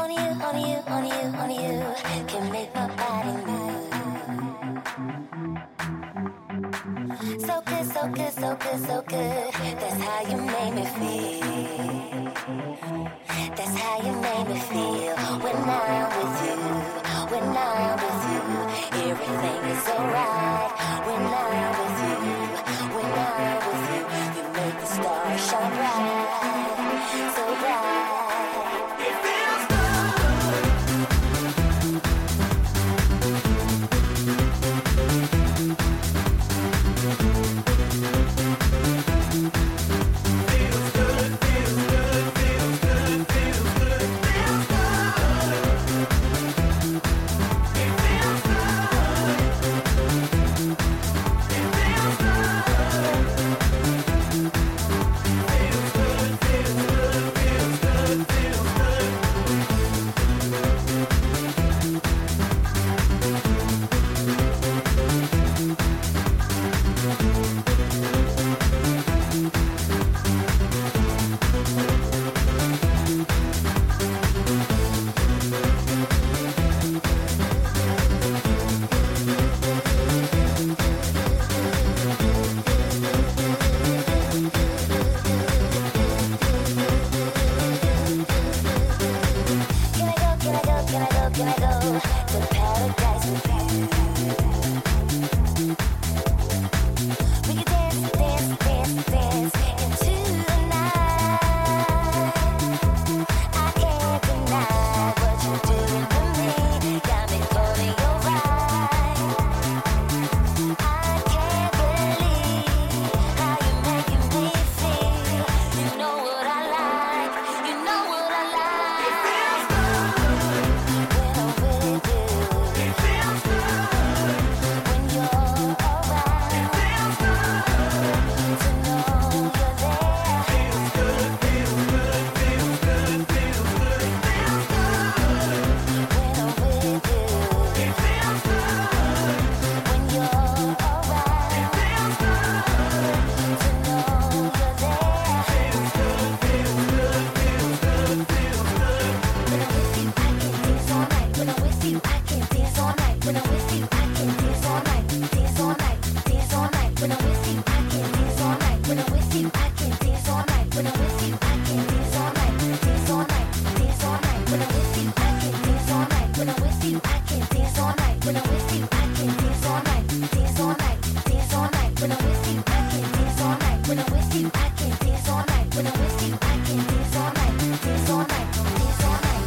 on you can make my body move. So good, so good, so good, so good. That's how you made me feel. That's how you made me feel. When I'm with you, when I'm with you, everything is alright. When I'm with you, when I'm with you, you make the stars shine bright, so bright. It feels can I go to paradise with you? We can dance, dance, dance, dance into the night. I can't deny what you're doing to me. Got me calling your ride. I can't believe how you're making me feel. You know what I like, you know what I like. It feels good when I'm with you. It feels good when you're around. It feels good to know you're there. Feels good, feels good, feels good, feels good. It feels good when I'm with you. It feels good when you're around. It feels good to know you're there. Feels good, feels good, feels good, feels good. When I'm with you, I can dance all night. When I'm with you, I can dance all night. When I'm with you, I can dance all night. Dance all night, dance all night. When I'm with you, I can dance all night. When I'm with you, I can dance all night. When I'm with you, I can dance all night. Dance all night, dance all night. When I'm with you, I can dance all night. When I'm with you, I can dance all night. When I'm with you, I can dance all night. Dance all night, dance all night. When I'm with you, I can dance all night. When I'm with you, I can dance all night. When I'm with you, I can dance all night. Dance all night, dance all night.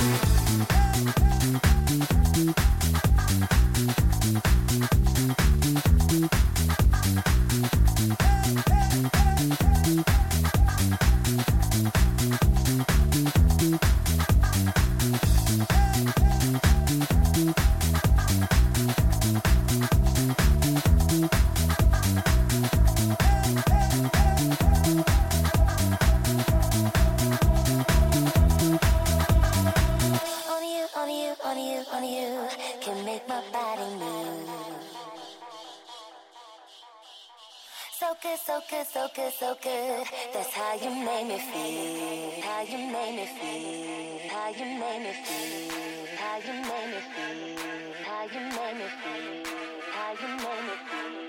On you can make my body move. So good, so good, so good, so good. That's how you made me feel. How you made me feel. How you made me feel. How you made me feel. How you made me feel. How you made me feel.